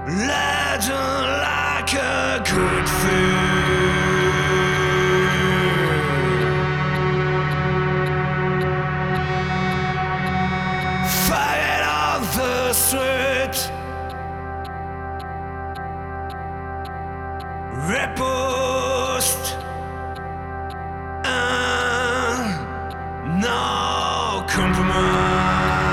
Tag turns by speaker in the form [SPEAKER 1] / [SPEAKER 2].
[SPEAKER 1] Legend like a good food. Fired on the street, repulsed, and no compromise.